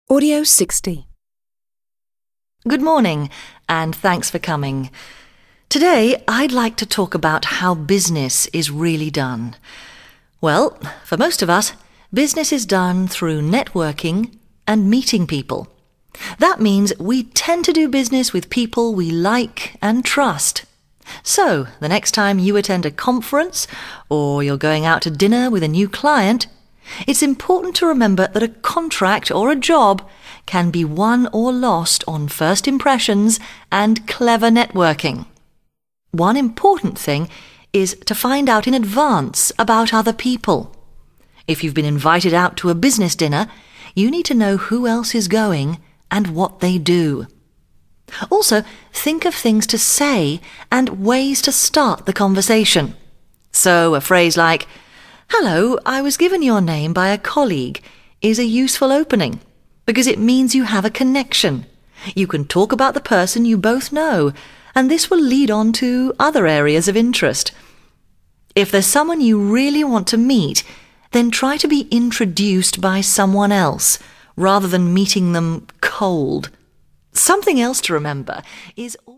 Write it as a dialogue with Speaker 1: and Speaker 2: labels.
Speaker 1: Audio 60.
Speaker 2: Good morning, and thanks for coming. Today, I'd like to talk about how business is really done. Well, for most of us, business is done through networking and meeting people. That means we tend to do business with people we like and trust. So, the next time you attend a conference or you're going out to dinner with a new client, it's important to remember that a contract or a job can be won or lost on first impressions and clever networking. One important thing is to find out in advance about other people. If you've been invited out to a business dinner, you need to know who else is going and what they do. Also, think of things to say and ways to start the conversation. So, a phrase like, "Hello, I was given your name by a colleague," is a useful opening because it means you have a connection. You can talk about the person you both know, and this will lead on to other areas of interest. If there's someone you really want to meet, then try to be introduced by someone else rather than meeting them cold. Something else to remember is